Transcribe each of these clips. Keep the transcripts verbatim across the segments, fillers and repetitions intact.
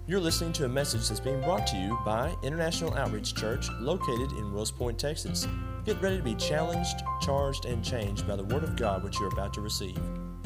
You're listening to a message that's being brought to you by International Outreach Church, located in Wills Point, Texas. Get ready to be challenged, charged, and changed by the Word of God which you're about to receive.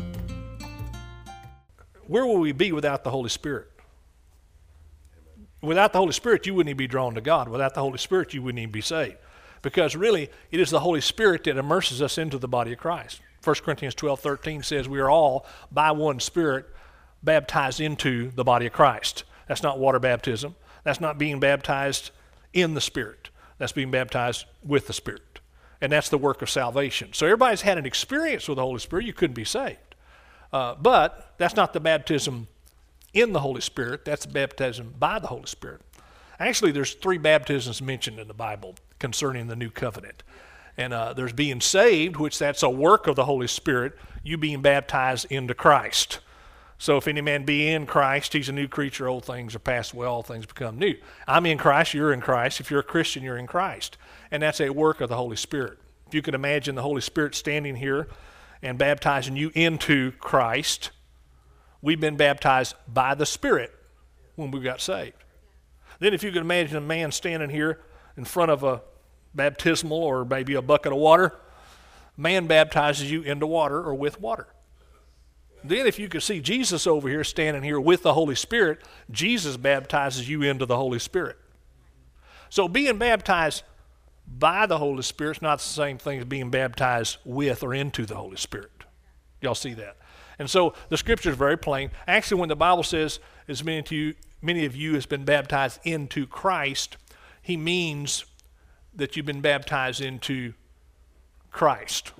Where will we be without the Holy Spirit? Without the Holy Spirit, you wouldn't even be drawn to God. Without the Holy Spirit, you wouldn't even be saved. Because really, it is the Holy Spirit that immerses us into the body of Christ. First Corinthians twelve thirteen says we are all, by one Spirit, baptized into the body of Christ. That's not water baptism. That's not being baptized in the Spirit. That's being baptized with the Spirit. And that's the work of salvation. So everybody's had an experience with the Holy Spirit. You couldn't be saved. Uh, but that's not the baptism in the Holy Spirit. That's the baptism by the Holy Spirit. Actually, there's three baptisms mentioned in the Bible concerning the new covenant. And uh, there's being saved, which that's a work of the Holy Spirit, you being baptized into Christ. So if any man be in Christ, he's a new creature, old things are passed away, all things become new. I'm in Christ, you're in Christ. If you're a Christian, you're in Christ. And that's a work of the Holy Spirit. If you can imagine the Holy Spirit standing here and baptizing you into Christ, we've been baptized by the Spirit when we got saved. Then if you can imagine a man standing here in front of a baptismal or maybe a bucket of water, man baptizes you into water or with water. Then if you could see Jesus over here standing here with the Holy Spirit, Jesus baptizes you into the Holy Spirit. So being baptized by the Holy Spirit is not the same thing as being baptized with or into the Holy Spirit. Y'all see that? And so the scripture is very plain. Actually, when the Bible says, as many of you, many of you has been baptized into Christ, he means that you've been baptized into Christ.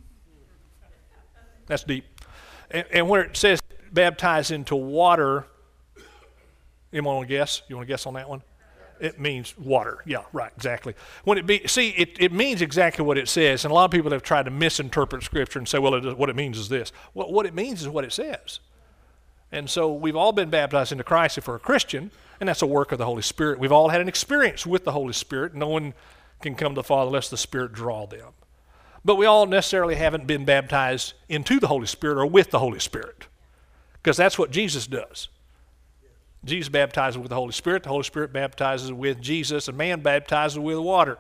That's deep. And, and where it says baptized into water, anyone want to guess? You want to guess on that one? It means water. Yeah, right, exactly. When it be, see, it, it means exactly what it says, and a lot of people have tried to misinterpret Scripture and say, well, it, what it means is this. Well, what it means is what it says. And so we've all been baptized into Christ if we're a Christian, and that's a work of the Holy Spirit. We've all had an experience with the Holy Spirit. No one can come to the Father unless the Spirit draw them. But we all necessarily haven't been baptized into the Holy Spirit or with the Holy Spirit, because that's what Jesus does. Jesus baptizes with the Holy Spirit. The Holy Spirit baptizes with Jesus. And man baptizes with water.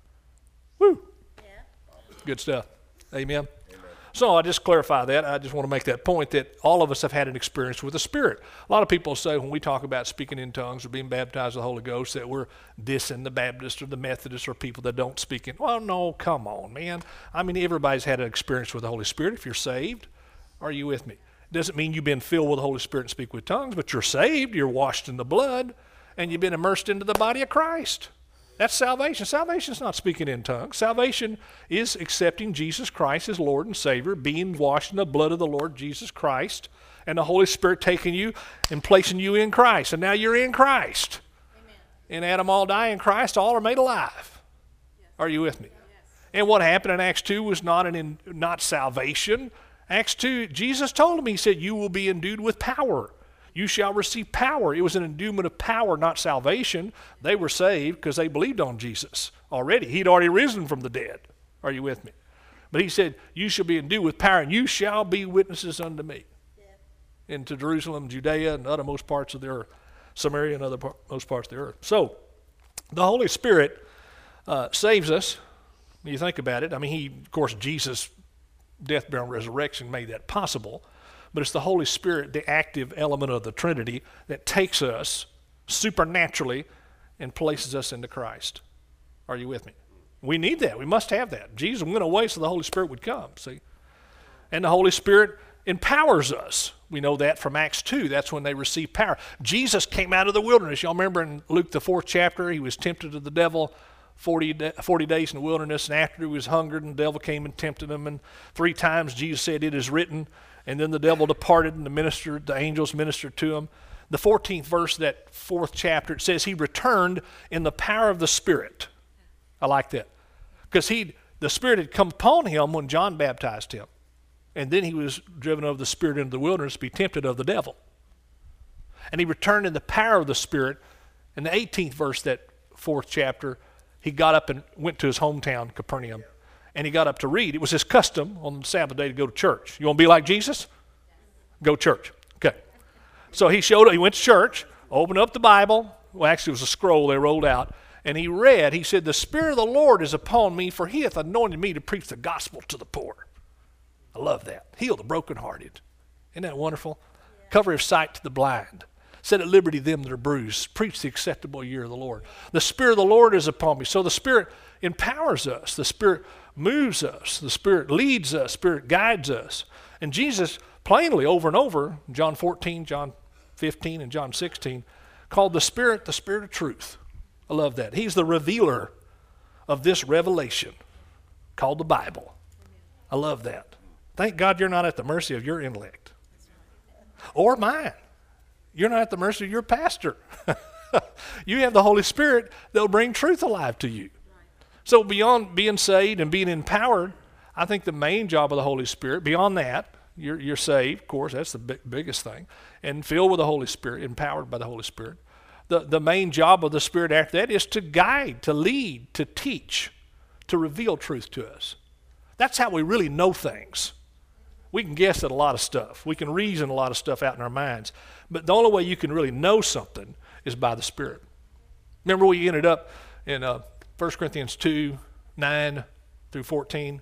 Woo! Yeah. Good stuff. Amen. Amen. So I just clarify that. I just want to make that point that all of us have had an experience with the Spirit. A lot of people say when we talk about speaking in tongues or being baptized with the Holy Ghost that we're dissing the Baptists or the Methodists or people that don't speak in. Well, no, come on, man. I mean, everybody's had an experience with the Holy Spirit. If you're saved, are you with me? Doesn't mean you've been filled with the Holy Spirit and speak with tongues, but you're saved, you're washed in the blood, and you've been immersed into the body of Christ. That's salvation. Salvation is not speaking in tongues. Salvation is accepting Jesus Christ as Lord and Savior, being washed in the blood of the Lord Jesus Christ, and the Holy Spirit taking you and placing you in Christ. And now you're in Christ. Amen. And Adam all die in Christ, all are made alive. Yes. Are you with me? Yes. And what happened in Acts two was not, an in, not salvation. Acts two, Jesus told him, he said, you will be endued with power. You shall receive power. It was an endowment of power, not salvation. They were saved because they believed on Jesus already. He'd already risen from the dead. Are you with me? But he said, you shall be endued with power, and you shall be witnesses unto me. Yeah. Into Jerusalem, Judea, and uttermost parts of the earth. Samaria and other par- most parts of the earth. So, the Holy Spirit uh, saves us. When you think about it, I mean, he, of course, Jesus' death, burial, and resurrection made that possible. But it's the Holy Spirit, the active element of the Trinity, that takes us supernaturally and places us into Christ. Are you with me? We need that. We must have that. Jesus went away so the Holy Spirit would come, see? And the Holy Spirit empowers us. We know that from Acts two. That's when they received power. Jesus came out of the wilderness. Y'all remember in Luke, the fourth chapter, he was tempted of the devil forty, forty days in the wilderness, and after he was hungered, and the devil came and tempted him, and three times Jesus said, it is written. And then the devil departed, and the minister, the angels ministered to him. The fourteenth verse of that fourth chapter, it says he returned in the power of the Spirit. I like that. Because he, the Spirit had come upon him when John baptized him. And then he was driven of the Spirit into the wilderness to be tempted of the devil. And he returned in the power of the Spirit. In the eighteenth verse of that fourth chapter, he got up and went to his hometown, Capernaum. And he got up to read. It was his custom on the Sabbath day to go to church. You want to be like Jesus? Go to church. Okay. So he showed up. He went to church. opened up the Bible. Well, actually, it was a scroll they rolled out. And he read, he said, the Spirit of the Lord is upon me, for he hath anointed me to preach the gospel to the poor. I love that. Heal the brokenhearted. Isn't that wonderful? Yeah. Cover of sight to the blind. Set at liberty them that are bruised. Preach the acceptable year of the Lord. The Spirit of the Lord is upon me. So the Spirit empowers us. The Spirit moves us. The Spirit leads us. The Spirit guides us. And Jesus plainly over and over, John fourteen, John fifteen, and John sixteen, called the Spirit the Spirit of truth. I love that. He's the revealer of this revelation called the Bible. I love that. Thank God you're not at the mercy of your intellect or mine. You're not at the mercy of your pastor. You have the Holy Spirit that will bring truth alive to you. So beyond being saved and being empowered, I think the main job of the Holy Spirit, beyond that, you're, you're saved, of course, that's the big, biggest thing, and filled with the Holy Spirit, empowered by the Holy Spirit. The, the main job of the Spirit after that is to guide, to lead, to teach, to reveal truth to us. That's how we really know things. We can guess at a lot of stuff. We can reason a lot of stuff out in our minds. But the only way you can really know something is by the Spirit. Remember we ended up in uh, First Corinthians two, nine through fourteen.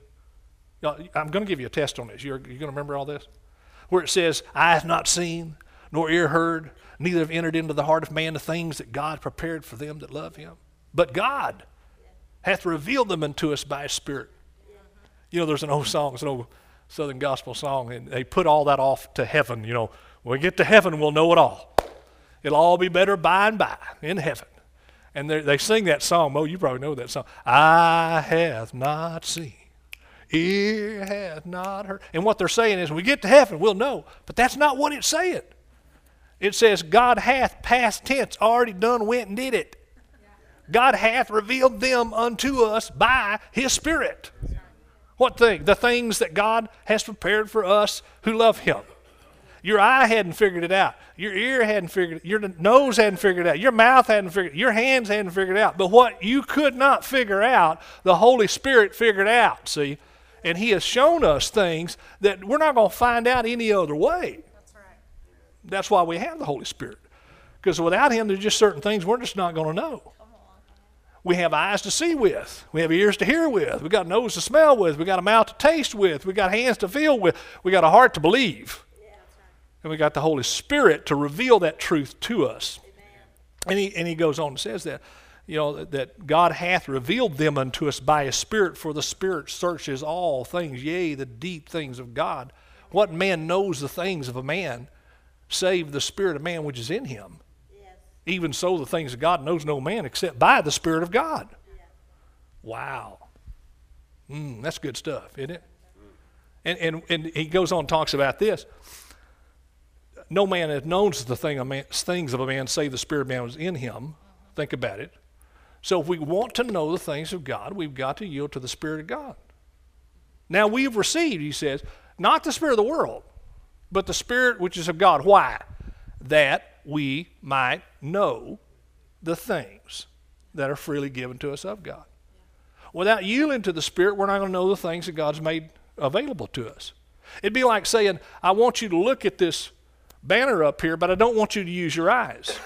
I'm going to give you a test on this. You're, you're going to remember all this? Where it says, eye hath not seen, nor ear heard, neither have entered into the heart of man the things that God prepared for them that love him. But God hath revealed them unto us by his Spirit. You know, there's an old song, it's an old Southern gospel song, and they put all that off to heaven. You know, when we get to heaven, we'll know it all. It'll all be better by and by in heaven. And they sing that song. Mo, you probably know that song. Eye hath not seen, ear hath not heard. And what they're saying is, when we get to heaven, we'll know. But that's not what it's saying. It says, God hath, past tense, already done, went and did it. God hath revealed them unto us by his Spirit. What thing? The things that God has prepared for us who love him. Your eye hadn't figured it out. Your ear hadn't figured it. Your nose hadn't figured it out. Your mouth hadn't figured it. Your hands hadn't figured it out. But what you could not figure out, the Holy Spirit figured out, see? And he has shown us things that we're not going to find out any other way. That's right. That's why we have the Holy Spirit. Because without him, there's just certain things we're just not going to know. We have eyes to see with. We have ears to hear with. We got a nose to smell with. We got a mouth to taste with. We got hands to feel with. We got a heart to believe. Yeah, that's right. And we got the Holy Spirit to reveal that truth to us. Amen. And he and he goes on and says that, you know, that God hath revealed them unto us by his Spirit, for the Spirit searches all things, yea, the deep things of God. What man knows the things of a man, save the spirit of man which is in him? Even so, the things of God knows no man except by the Spirit of God. Yeah. Wow. Mm, that's good stuff, isn't it? And, and, and he goes on and talks about this. No man that knows the thing of man, things of a man save the Spirit of man was in him. Think about it. So if we want to know the things of God, we've got to yield to the Spirit of God. Now we've received, he says, not the spirit of the world, but the Spirit which is of God. Why? That we might know the things that are freely given to us of God. Yeah. Without yielding to the Spirit, we're not going to know the things that God's made available to us. It'd be like saying, I want you to look at this banner up here, but I don't want you to use your eyes.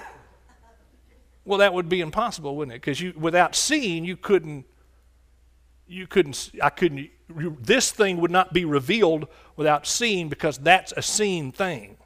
Well, that would be impossible, wouldn't it? Because you, without seeing, you couldn't, you couldn't, I couldn't, this thing would not be revealed without seeing, because that's a seen thing.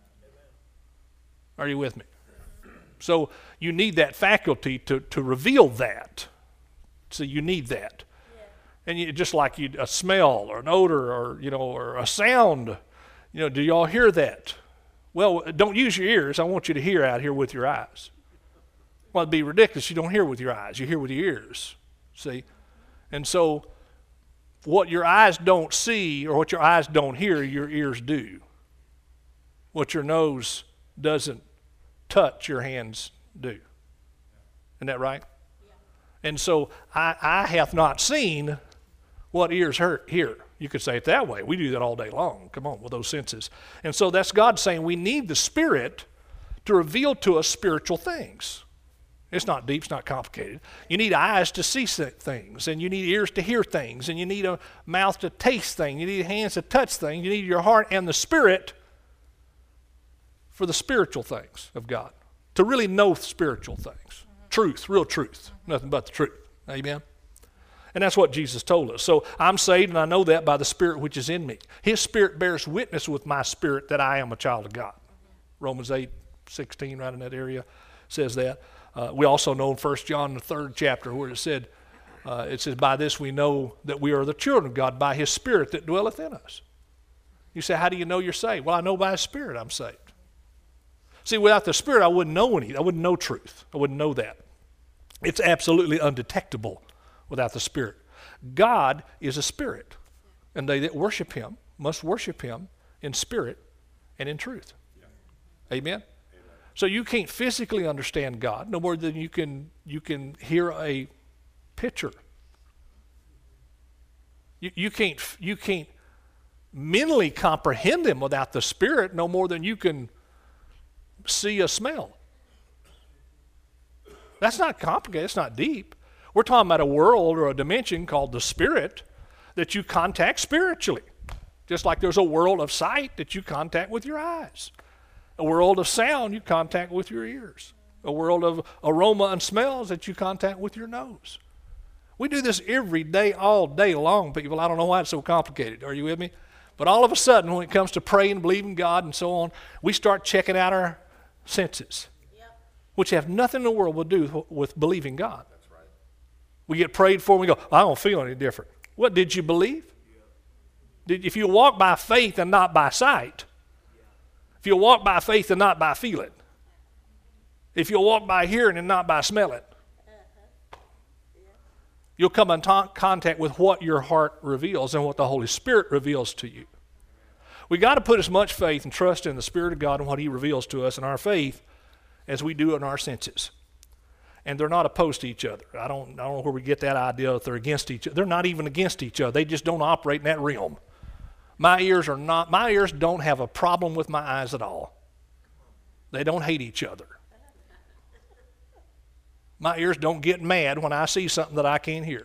Are you with me? So you need that faculty to, to reveal that. So you need that. Yeah. And you, just like you, a smell or an odor or, you know, or a sound, you know, do y'all hear that? Well, don't use your ears. I want you to hear out here with your eyes. Well, it'd be ridiculous. You don't hear with your eyes. You hear with your ears. See? And so what your eyes don't see or what your eyes don't hear, your ears do. What your nose doesn't touch, your hands do. Isn't that right? Yeah. And so I, I hath not seen what ears heard, hear. You could say it that way. We do that all day long. Come on, with those senses. And so that's God saying we need the Spirit to reveal to us spiritual things. It's not deep, it's not complicated. You need eyes to see things, and you need ears to hear things, and you need a mouth to taste things, you need hands to touch things, you need your heart and the Spirit for the spiritual things of God. to really know spiritual things. Truth, real truth, nothing but the truth. Amen? And that's what Jesus told us. So I'm saved, and I know that by the Spirit which is in me. His Spirit bears witness with my spirit that I am a child of God. Romans eight sixteen, right in that area, says that. Uh, we also know in First John, the third chapter, where it said, uh, it says, by this we know that we are the children of God, by His Spirit that dwelleth in us. You say, how do you know you're saved? Well, I know by His Spirit I'm saved. See, without the Spirit, I wouldn't know any. I wouldn't know truth. I wouldn't know that. It's absolutely undetectable without the Spirit. God is a spirit, and they that worship Him must worship Him in spirit and in truth. Yeah. Amen? Amen? So you can't physically understand God no more than you can, you can hear a picture. You, you, can't, you can't mentally comprehend Him without the Spirit no more than you can see a smell. That's not complicated. It's not deep. We're talking about a world or a dimension called the Spirit that you contact spiritually. Just like there's a world of sight that you contact with your eyes. A world of sound you contact with your ears. A world of aroma and smells that you contact with your nose. We do this every day, all day long, people. I don't know why it's so complicated. Are you with me? But all of a sudden, when it comes to praying, believing God, and so on, we start checking out our senses, yep. which have nothing in the world to do with believing God. That's right. We get prayed for, and we go, I don't feel any different. What, did you believe? Yeah. Did, if you walk by faith and not by sight, yeah. if you walk by faith and not by feeling, if you walk by hearing and not by smelling, uh-huh. yeah. you'll come in t- contact with what your heart reveals and what the Holy Spirit reveals to you. We got to put as much faith and trust in the Spirit of God and what He reveals to us in our faith as we do in our senses. And they're not opposed to each other. I don't, I don't know where we get that idea that they're against each other. They're not even against each other. They just don't operate in that realm. My ears are not, my ears don't have a problem with my eyes at all. They don't hate each other. My ears don't get mad when I see something that I can't hear.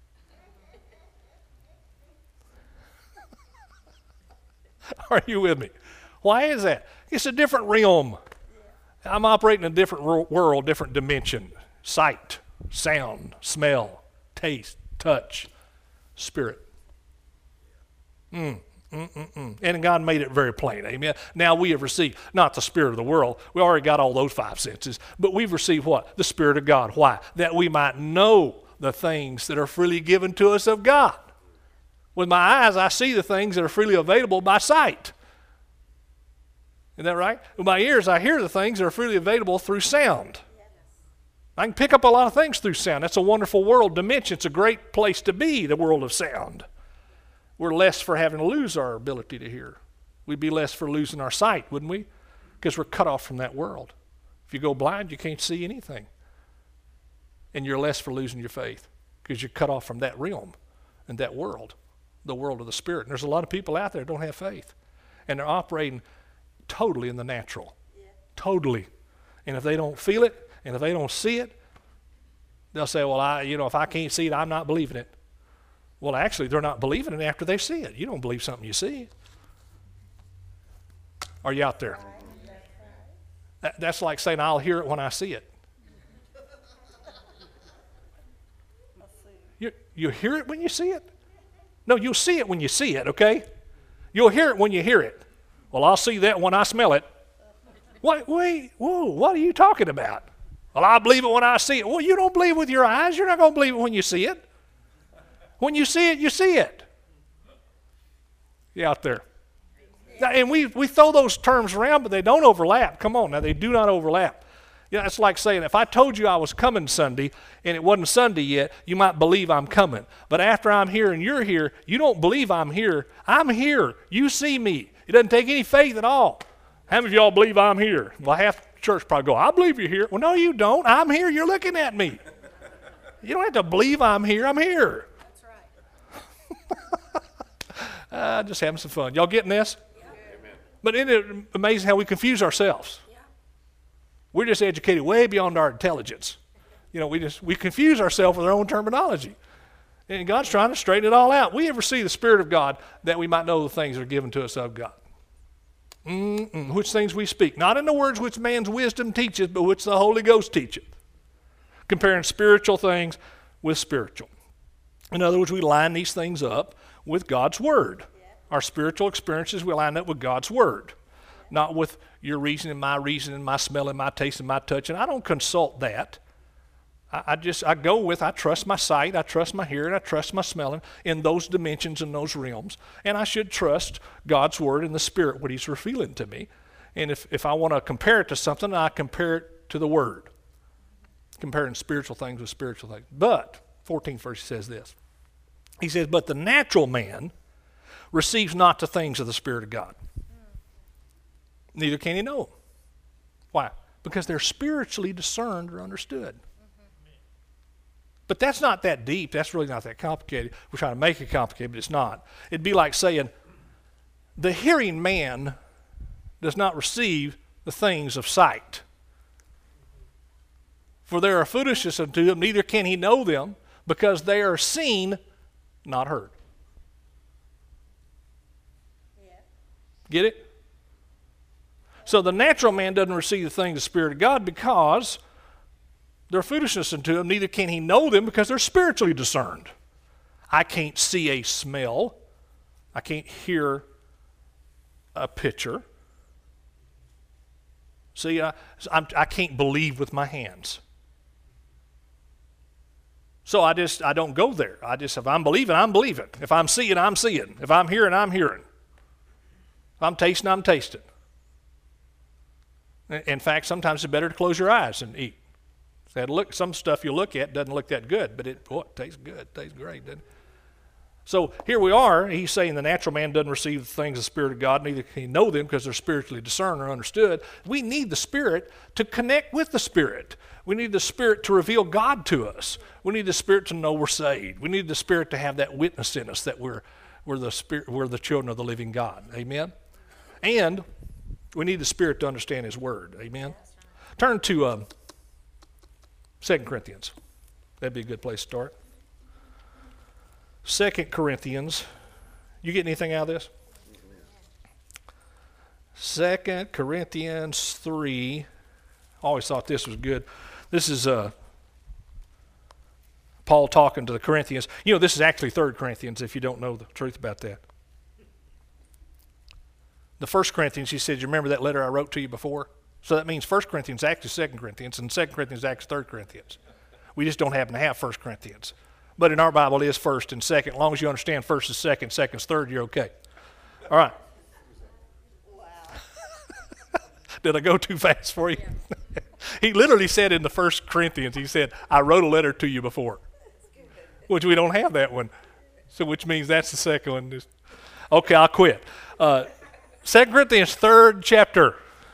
Are you with me? Why is that? It's a different realm. I'm operating in a different world, different dimension. Sight, sound, smell, taste, touch, spirit. Mm, mm, mm, mm. And God made it very plain. Amen. Now we have received, not the spirit of the world. We already got all those five senses. But we've received what? The Spirit of God. Why? That we might know the things that are freely given to us of God. With my eyes, I see the things that are freely available by sight. Isn't that right? With my ears, I hear the things that are freely available through sound. Yes. I can pick up a lot of things through sound. That's a wonderful world dimension. It's a great place to be, the world of sound. We're less for having to lose our ability to hear. We'd be less for losing our sight, wouldn't we? Because we're cut off from that world. If you go blind, you can't see anything. And you're less for losing your faith because you're cut off from that realm and that world. The world of the Spirit. And there's a lot of people out there that don't have faith. And they're operating totally in the natural. Yeah. Totally. And if they don't feel it, and if they don't see it, they'll say, well, I, you know, if I can't see it, I'm not believing it. Well, actually, they're not believing it after they see it. You don't believe something you see. Are you out there? That, that's like saying, I'll hear it when I see it. You, you hear it when you see it? No, you'll see it when you see it, okay? You'll hear it when you hear it. Well, I'll see that when I smell it. Wait, wait, whoa, what are you talking about? Well, I believe it when I see it. Well, you don't believe it with your eyes. You're not going to believe it when you see it. When you see it, you see it. You out there. Now, and we, we throw those terms around, but they don't overlap. Come on, now, they do not overlap. Yeah, it's like saying, if I told you I was coming Sunday and it wasn't Sunday yet, you might believe I'm coming. But after I'm here and you're here, you don't believe I'm here. I'm here. You see me. It doesn't take any faith at all. How many of y'all believe I'm here? Well, half the church probably go, I believe you're here. Well, no, you don't. I'm here. You're looking at me. You don't have to believe I'm here. I'm here. That's right. uh, just having some fun. Y'all getting this? Yeah. But isn't it amazing how we confuse ourselves? We're just educated way beyond our intelligence. You know, we just we confuse ourselves with our own terminology. And God's trying to straighten it all out. We ever see the Spirit of God that we might know the things that are given to us of God. Mm-mm. Which things we speak. Not in the words which man's wisdom teaches, but which the Holy Ghost teacheth. Comparing spiritual things with spiritual. In other words, we line these things up with God's Word. Yeah. Our spiritual experiences, we line up with God's Word. Not with your reasoning, my reasoning, my smelling, my tasting, my touching. I don't consult that. I, I just, I go with, I trust my sight, I trust my hearing, I trust my smelling in those dimensions and those realms. And I should trust God's Word and the Spirit, what He's revealing to me. And if, if I want to compare it to something, I compare it to the Word. Comparing spiritual things with spiritual things. But, fourteenth verse says this. He says, but the natural man receives not the things of the Spirit of God. Neither can he know them. Why? Because they're spiritually discerned or understood. Mm-hmm. But that's not that deep. That's really not that complicated. We're trying to make it complicated, but it's not. It'd be like saying, the hearing man does not receive the things of sight. For there are foolishness unto them, neither can he know them, because they are seen, not heard. Yeah. Get it? So the natural man doesn't receive the things of the Spirit of God because they're foolishness unto him, neither can he know them because they're spiritually discerned. I can't see a smell. I can't hear a picture. See, I, I'm, I can't believe with my hands. So I just, I don't go there. I just, if I'm believing, I'm believing. If I'm seeing, I'm seeing. If I'm hearing, I'm hearing. If I'm tasting, I'm tasting. In fact, sometimes it's better to close your eyes and eat. That look, some stuff you look at doesn't look that good, but it, oh, it tastes good, it tastes great, doesn't it? So here we are, he's saying the natural man doesn't receive the things of the Spirit of God, neither can he know them because they're spiritually discerned or understood. We need the Spirit to connect with the Spirit. We need the Spirit to reveal God to us. We need the Spirit to know we're saved. We need the Spirit to have that witness in us that we're, we're, the, Spirit, we're the children of the living God. Amen? And we need the Spirit to understand His Word. Amen? Turn to um, Second Corinthians. That'd be a good place to start. Second Corinthians. You get anything out of this? Second Corinthians three. I always thought this was good. This is uh, Paul talking to the Corinthians. You know, this is actually Third Corinthians if you don't know the truth about that. The First Corinthians, he said, you remember that letter I wrote to you before? So that means First Corinthians is actually Second Corinthians, and Second Corinthians is actually Third Corinthians. We just don't happen to have First Corinthians. But in our Bible, it is first and second. As long as you understand first is second, second is third, you're okay. All right. Wow. Did I go too fast for you? Yeah. He literally said in the First Corinthians, he said, I wrote a letter to you before. Which we don't have that one. So which means that's the second one. Okay, I'll quit. Uh, Second Corinthians, third chapter.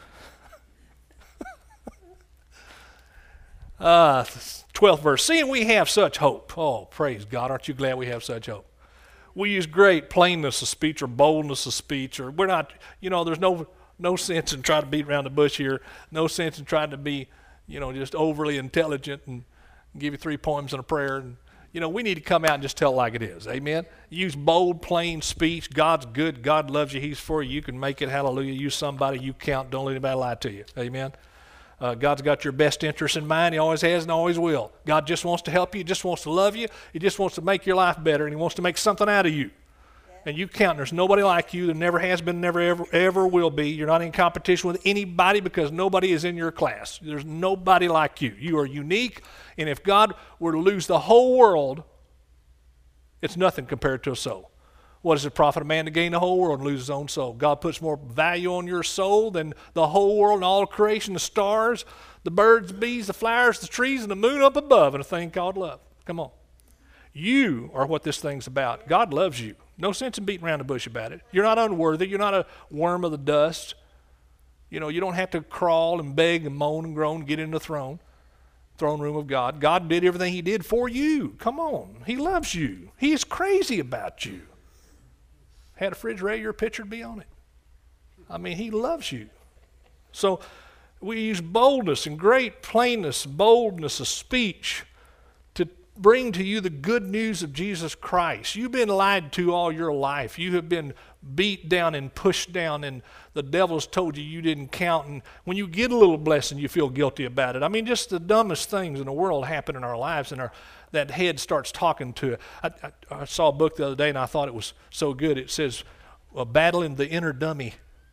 uh, twelfth verse. Seeing we have such hope. Oh, praise God. Aren't you glad we have such hope? We use great plainness of speech or boldness of speech. Or we're not, you know, there's no no sense in trying to beat around the bush here. No sense in trying to be, you know, just overly intelligent and give you three poems and a prayer. And, you know, we need to come out and just tell it like it is. Amen? Use bold, plain speech. God's good. God loves you. He's for you. You can make it. Hallelujah. Use somebody you count. Don't let anybody lie to you. Amen? Uh, God's got your best interest in mind. He always has and always will. God just wants to help you. He just wants to love you. He just wants to make your life better, and He wants to make something out of you. Yeah. And you count. There's nobody like you. There never has been, never, ever, ever will be. You're not in competition with anybody because nobody is in your class. There's nobody like you. You are unique, and if God were to lose the whole world, it's nothing compared to a soul. What does it profit a man to gain the whole world and lose his own soul? God puts more value on your soul than the whole world and all creation, the stars, the birds, the bees, the flowers, the trees, and the moon up above, and a thing called love. Come on. You are what this thing's about. God loves you. No sense in beating around the bush about it. You're not unworthy. You're not a worm of the dust. You know, you don't have to crawl and beg and moan and groan and get in the throne. Throne room of God. God did everything He did for you. Come on. He loves you. He is crazy about you. Had a refrigerator, your picture to be on it. I mean, He loves you. So we use boldness and great plainness, boldness of speech to bring to you the good news of Jesus Christ. You've been lied to all your life. You have been beat down and pushed down, and the devil's told you you didn't count, and when you get a little blessing, you feel guilty about it. I mean, just the dumbest things in the world happen in our lives, and our that head starts talking to it. I, I, I saw a book the other day, and I thought it was so good. It says, uh, battling the inner dummy.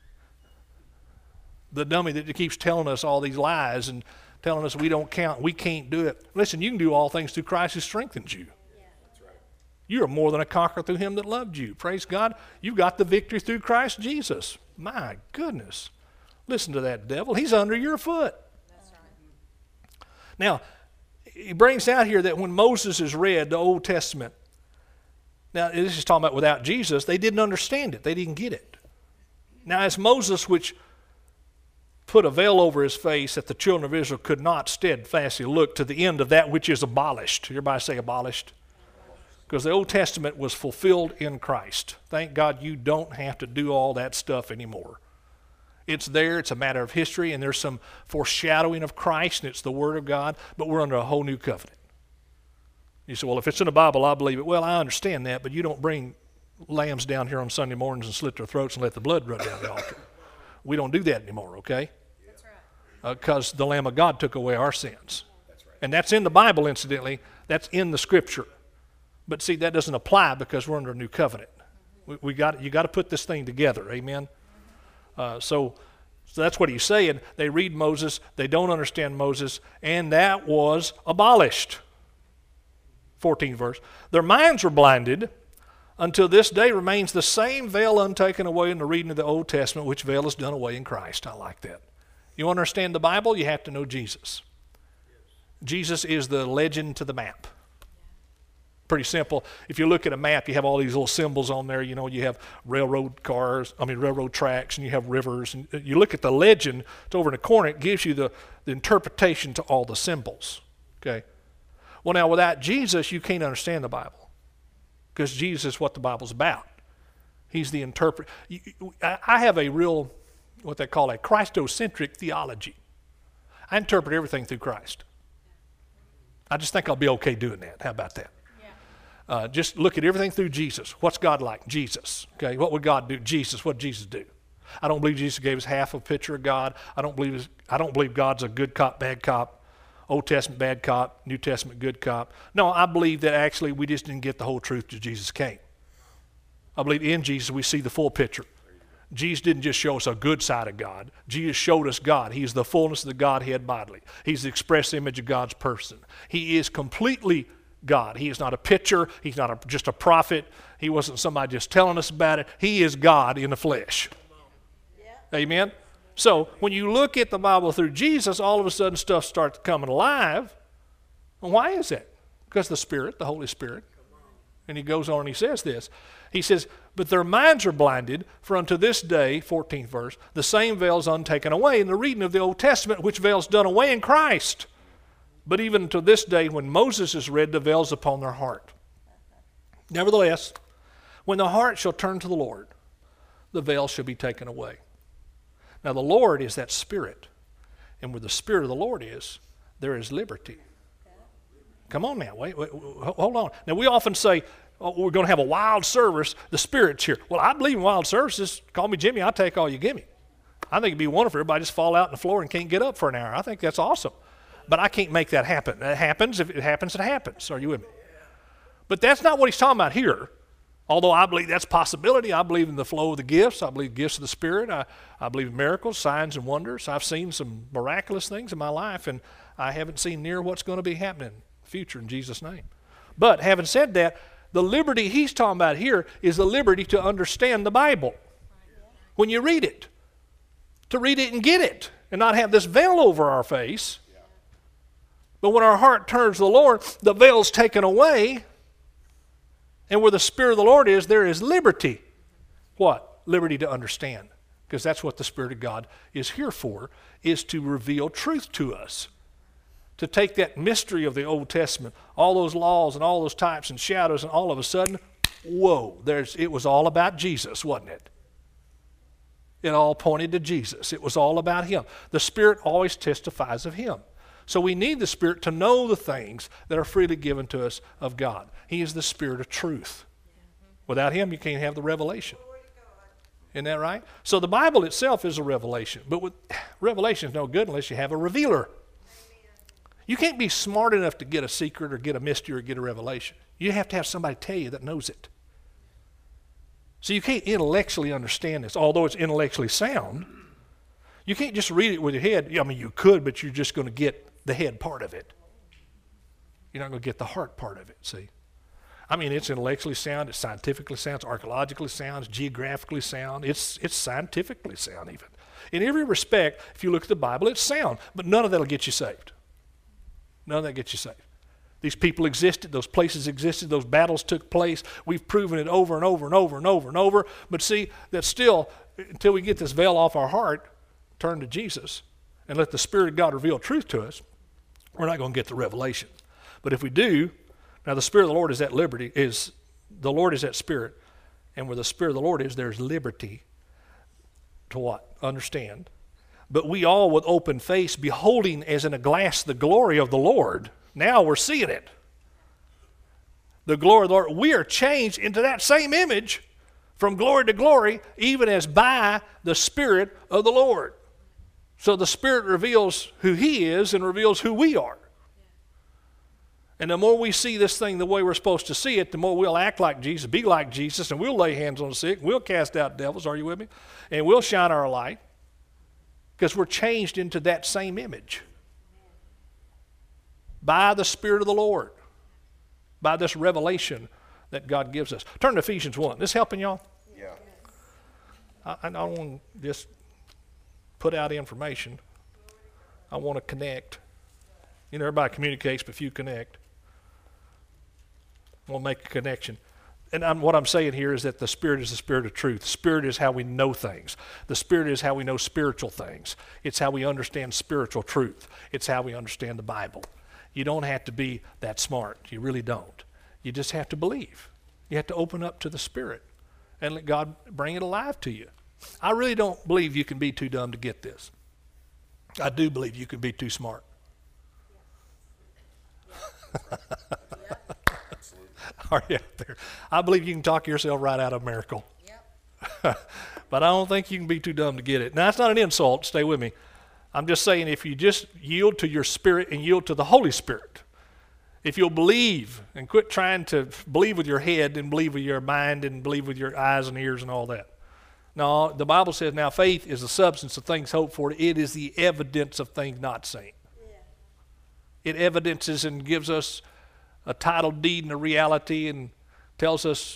The dummy that keeps telling us all these lies and telling us we don't count, we can't do it. Listen, you can do all things through Christ who strengthens you. You are more than a conqueror through him that loved you. Praise God. You've got the victory through Christ Jesus. My goodness. Listen to that devil. He's under your foot. That's right. Now, he brings out here that when Moses is read the Old Testament, now this is talking about without Jesus, they didn't understand it. They didn't get it. Now, as Moses, which put a veil over his face that the children of Israel could not steadfastly look to the end of that which is abolished. Everybody say abolished? Because the Old Testament was fulfilled in Christ. Thank God you don't have to do all that stuff anymore. It's there, it's a matter of history, and there's some foreshadowing of Christ, and it's the Word of God, but we're under a whole new covenant. You say, well, if it's in the Bible, I believe it. Well, I understand that, but you don't bring lambs down here on Sunday mornings and slit their throats and let the blood run down the altar. We don't do that anymore, okay? That's right. Because uh, the Lamb of God took away our sins. That's right. And that's in the Bible, incidentally. That's in the Scripture. But see, that doesn't apply because we're under a new covenant. We, we got you got to put this thing together, amen? Uh, so, so that's what he's saying. They read Moses, they don't understand Moses, and that was abolished. fourteenth verse. Their minds were blinded. Until this day remains the same veil untaken away in the reading of the Old Testament, which veil is done away in Christ. I like that. You understand the Bible, you have to know Jesus. Jesus is the legend to the map. Pretty simple. If you look at a map, you have all these little symbols on there. You know, you have railroad cars, I mean railroad tracks, and you have rivers. And you look at the legend, it's over in the corner, it gives you the, the interpretation to all the symbols. Okay. Well, now, without Jesus, you can't understand the Bible. Because Jesus is what the Bible's about. He's the interpreter. I have a real, what they call a Christocentric theology. I interpret everything through Christ. I just think I'll be okay doing that. How about that? Yeah. Uh, just look at everything through Jesus. What's God like? Jesus. Okay. What would God do? Jesus. What did Jesus do? I don't believe Jesus gave us half a picture of God. I don't believe I don't believe God's a good cop, bad cop. Old Testament bad cop, New Testament good cop. No, I believe that actually we just didn't get the whole truth till Jesus came. I believe in Jesus we see the full picture. Jesus didn't just show us a good side of God. Jesus showed us God. He is the fullness of the Godhead bodily. He's the express image of God's person. He is completely God. He is not a picture. He's not a, just a prophet. He wasn't somebody just telling us about it. He is God in the flesh. Yeah. Amen? So when you look at the Bible through Jesus, all of a sudden stuff starts coming alive. Well, why is that? Because the Spirit, the Holy Spirit. And he goes on and he says this. He says, but their minds are blinded, for unto this day, fourteenth verse, the same veil is untaken away in the reading of the Old Testament, which veil is done away in Christ. But even to this day, when Moses is read, the veil is upon their heart. Nevertheless, when the heart shall turn to the Lord, the veil shall be taken away. Now, the Lord is that Spirit. And where the Spirit of the Lord is, there is liberty. Come on now. Wait, wait, hold on. Now, we often say, oh, we're going to have a wild service. The Spirit's here. Well, I believe in wild services. Call me Jimmy. I'll take all you give me. I think it'd be wonderful if everybody just fall out on the floor and can't get up for an hour. I think that's awesome. But I can't make that happen. It happens. If it happens, it happens. Are you with me? But that's not what he's talking about here. Although I believe that's a possibility. I believe in the flow of the gifts. I believe gifts of the Spirit. I, I believe in miracles, signs, and wonders. I've seen some miraculous things in my life, and I haven't seen near what's going to be happening in the future in Jesus' name. But having said that, the liberty he's talking about here is the liberty to understand the Bible. When you read it, to read it and get it, and not have this veil over our face. But when our heart turns to the Lord, the veil's taken away. And where the Spirit of the Lord is, there is liberty. What? Liberty to understand. Because that's what the Spirit of God is here for, is to reveal truth to us. To take that mystery of the Old Testament, all those laws and all those types and shadows, and all of a sudden, whoa, there's, it was all about Jesus, wasn't it? It all pointed to Jesus. It was all about Him. The Spirit always testifies of Him. So we need the Spirit to know the things that are freely given to us of God. He is the Spirit of truth. Without Him, you can't have the revelation. Isn't that right? So the Bible itself is a revelation. But with, revelation is no good unless you have a revealer. You can't be smart enough to get a secret or get a mystery or get a revelation. You have to have somebody tell you that knows it. So you can't intellectually understand this, although it's intellectually sound. You can't just read it with your head. I mean, you could, but you're just going to get the head part of it. You're not going to get the heart part of it, see? I mean, it's intellectually sound, it's scientifically sound, it's archaeologically sound, it's geographically sound, it's, it's scientifically sound even. In every respect, if you look at the Bible, it's sound, but none of that will get you saved. None of that gets you saved. These people existed, those places existed, those battles took place. We've proven it over and over and over and over and over. But see, that still, until we get this veil off our heart, turn to Jesus and let the Spirit of God reveal truth to us, we're not going to get the revelation. But if we do, now the Spirit of the Lord is at liberty, is the Lord is at Spirit, and where the Spirit of the Lord is, there's liberty to what? Understand. But we all with open face, beholding as in a glass the glory of the Lord. Now we're seeing it. The glory of the Lord. We are changed into that same image from glory to glory, even as by the Spirit of the Lord. So the Spirit reveals who He is and reveals who we are. And the more we see this thing the way we're supposed to see it, the more we'll act like Jesus, be like Jesus, and we'll lay hands on the sick, we'll cast out devils, are you with me? And we'll shine our light because we're changed into that same image by the Spirit of the Lord, by this revelation that God gives us. Turn to Ephesians one. This helping y'all? Yeah. I, I don't want to just put out information. I want to connect. You know, everybody communicates, but few connect. I want to make a connection. And I'm, what I'm saying here is that the Spirit is the Spirit of truth. The Spirit is how we know things. The Spirit is how we know spiritual things. It's how we understand spiritual truth. It's how we understand the Bible. You don't have to be that smart. You really don't. You just have to believe. You have to open up to the Spirit and let God bring it alive to you. I really don't believe you can be too dumb to get this. I do believe you can be too smart. Are you out there? I believe you can talk yourself right out of a miracle. Yep. But I don't think you can be too dumb to get it. Now, that's not an insult. Stay with me. I'm just saying if you just yield to your spirit and yield to the Holy Spirit, if you'll believe and quit trying to believe with your head and believe with your mind and believe with your eyes and ears and all that. No, the Bible says now faith is the substance of things hoped for. It is the evidence of things not seen. Yeah. It evidences and gives us a title deed and a reality and tells us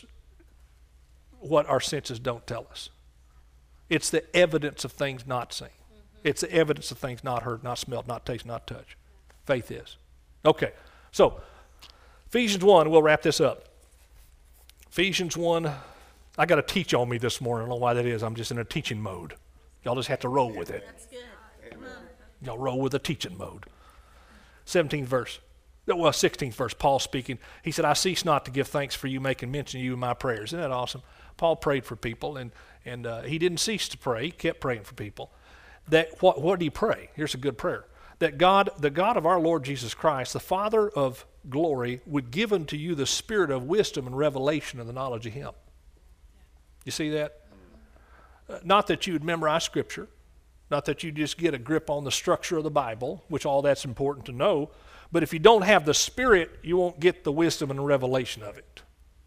what our senses don't tell us. It's the evidence of things not seen. Mm-hmm. It's the evidence of things not heard, not smelled, not tasted, not touched. Faith is. Okay, so Ephesians one, we'll wrap this up. Ephesians one, I got to teach on me this morning. I don't know why that is. I'm just in a teaching mode. Y'all just have to roll with it. That's good. Come on. Y'all roll with a teaching mode. seventeenth verse. Well, sixteenth verse, Paul speaking. He said, I cease not to give thanks for you, making mention of you in my prayers. Isn't that awesome? Paul prayed for people, and, and uh, he didn't cease to pray. He kept praying for people. That what, what did he pray? Here's a good prayer. That God, the God of our Lord Jesus Christ, the Father of glory, would give unto you the spirit of wisdom and revelation of the knowledge of him. You see that? Uh, not that you would memorize Scripture, not that you just get a grip on the structure of the Bible, which all that's important to know, but if you don't have the Spirit, you won't get the wisdom and the revelation of it.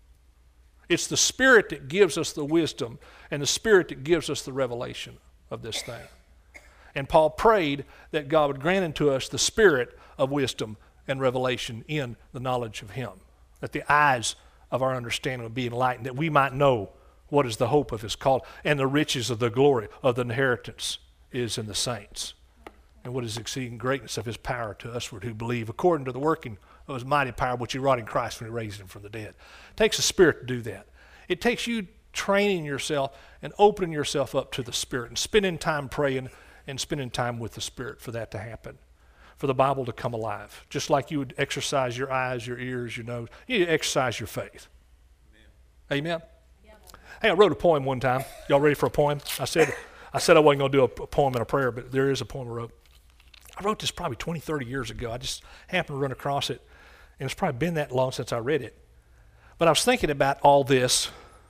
It's the Spirit that gives us the wisdom and the Spirit that gives us the revelation of this thing. And Paul prayed that God would grant unto us the Spirit of wisdom and revelation in the knowledge of him, that the eyes of our understanding would be enlightened, that we might know what is the hope of his call and the riches of the glory of the inheritance is in the saints, and what is the exceeding greatness of his power to usward who believe, according to the working of his mighty power, which he wrought in Christ when he raised him from the dead. It takes a Spirit to do that. It takes you training yourself and opening yourself up to the Spirit and spending time praying and spending time with the Spirit for that to happen, for the Bible to come alive. Just like you would exercise your eyes, your ears, your nose, you need to exercise your faith. Amen? Amen? Yeah. Hey, I wrote a poem one time. Y'all ready for a poem? I said I said I wasn't going to do a poem and a prayer, but there is a poem I wrote. I wrote this probably twenty, thirty years ago. I just happened to run across it, and it's probably been that long since I read it. But I was thinking about all this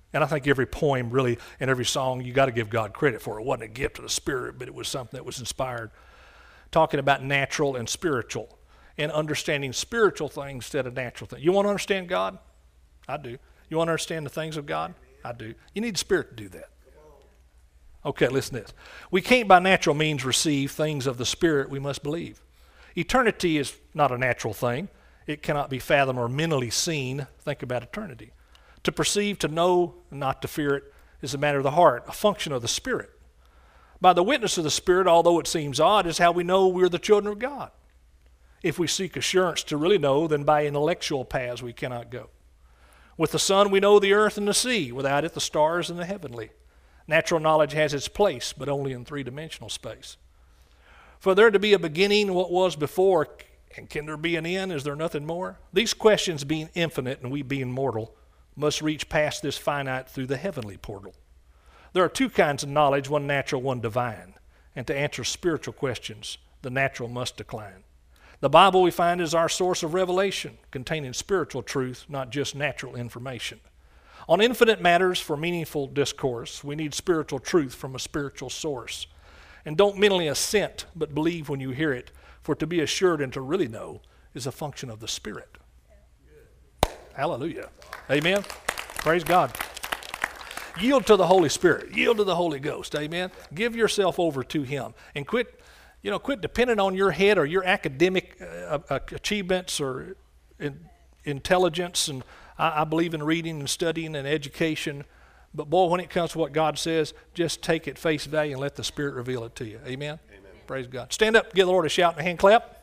And I think every poem really and every song, you got to give God credit for. It wasn't a gift of the Spirit, but it was something that was inspired. Talking about natural and spiritual and understanding spiritual things instead of natural things. You want to understand God? I do. You want to understand the things of God? I do. You need the Spirit to do that. Okay, listen to this. We can't by natural means receive things of the Spirit, we must believe. Eternity is not a natural thing. It cannot be fathomed or mentally seen. Think about eternity. To perceive, to know, and not to fear it is a matter of the heart, a function of the Spirit. By the witness of the Spirit, although it seems odd, is how we know we're the children of God. If we seek assurance to really know, then by intellectual paths we cannot go. With the sun we know the earth and the sea. Without it, the stars and the heavenly. Natural knowledge has its place, but only in three-dimensional space. For there to be a beginning, what was before, and can there be an end? Is there nothing more? These questions, being infinite and we being mortal, must reach past this finite through the heavenly portal. There are two kinds of knowledge, one natural, one divine. And to answer spiritual questions, the natural must decline. The Bible, we find, is our source of revelation, containing spiritual truth, not just natural information. On infinite matters for meaningful discourse, we need spiritual truth from a spiritual source. And don't mentally assent, but believe when you hear it, for to be assured and to really know is a function of the Spirit. Hallelujah. Amen. Praise God. Yield to the Holy Spirit. Yield to the Holy Ghost. Amen. Give yourself over to Him. And quit, you know, quit depending on your head or your academic uh, uh, achievements or in, intelligence. And I, I believe in reading and studying and education. But boy, when it comes to what God says, just take it face value and let the Spirit reveal it to you. Amen. Amen. Praise God. Stand up, give the Lord a shout and a hand clap.